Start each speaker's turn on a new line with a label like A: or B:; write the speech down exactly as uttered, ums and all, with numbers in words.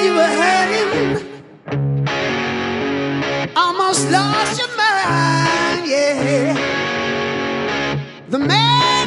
A: you were hurting, almost lost your mind, yeah. The man